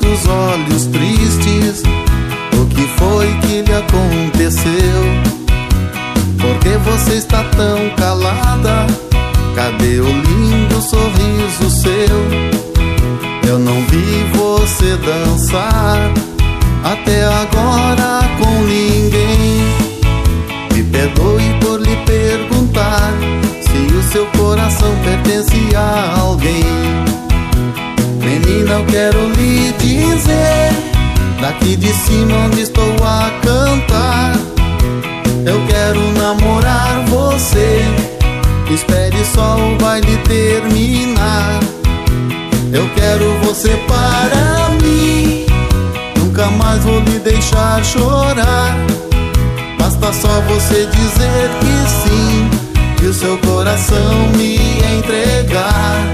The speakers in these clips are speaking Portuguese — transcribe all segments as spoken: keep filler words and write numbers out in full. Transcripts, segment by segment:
dos olhos tristes, o que foi que lhe aconteceu? Por que você está tão calada? Cadê o lindo sorriso seu? Eu não vi você dançar até agora com ninguém. Me perdoe por lhe perguntar se o seu coração pertence a alguém. Menina, eu quero lhe dizer, daqui de cima onde estou a cantar, eu quero namorar você. Espere só o baile terminar. Eu quero você para mim, nunca mais vou lhe deixar chorar. Basta só você dizer que sim e o seu coração me entregar.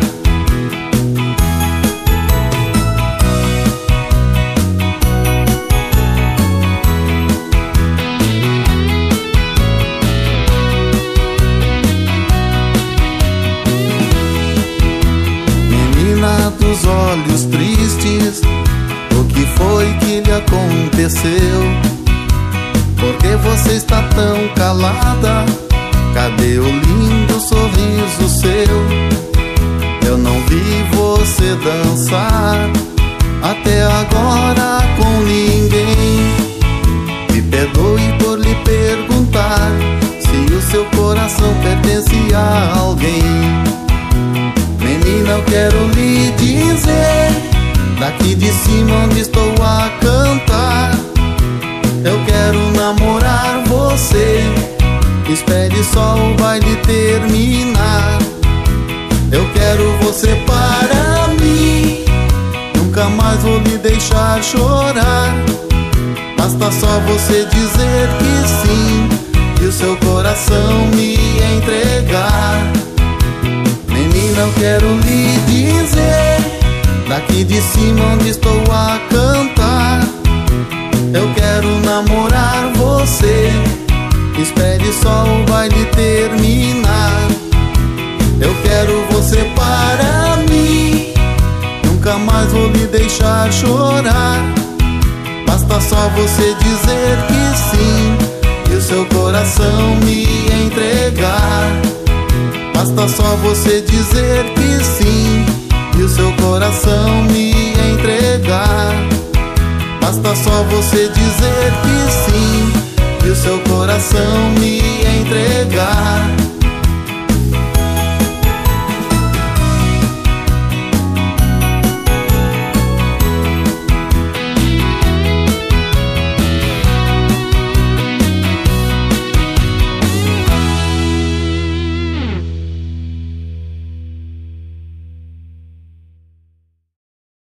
Menina dos olhos tristes, o que foi que lhe aconteceu? Por que você está tão calada? Cadê o lindo sorriso seu? Eu não vi você dançar até agora com ninguém. Me perdoe por lhe perguntar se o seu coração pertence a alguém. Menina, eu quero lhe dizer, daqui de cima onde estou a cantar, eu quero namorar você. Espere só o baile terminar. Eu quero você para mim, nunca mais vou lhe deixar chorar. Basta só você dizer que sim e o seu coração me entregar. Menina, eu quero lhe dizer, daqui de cima onde estou a cantar, eu quero namorar você. Espere só o baile terminar. Eu quero você para mim, nunca mais vou lhe deixar chorar. Basta só você dizer que sim e o seu coração me entregar. Basta só você dizer que sim e o seu coração me entregar. Basta só você dizer que sim e o seu coração me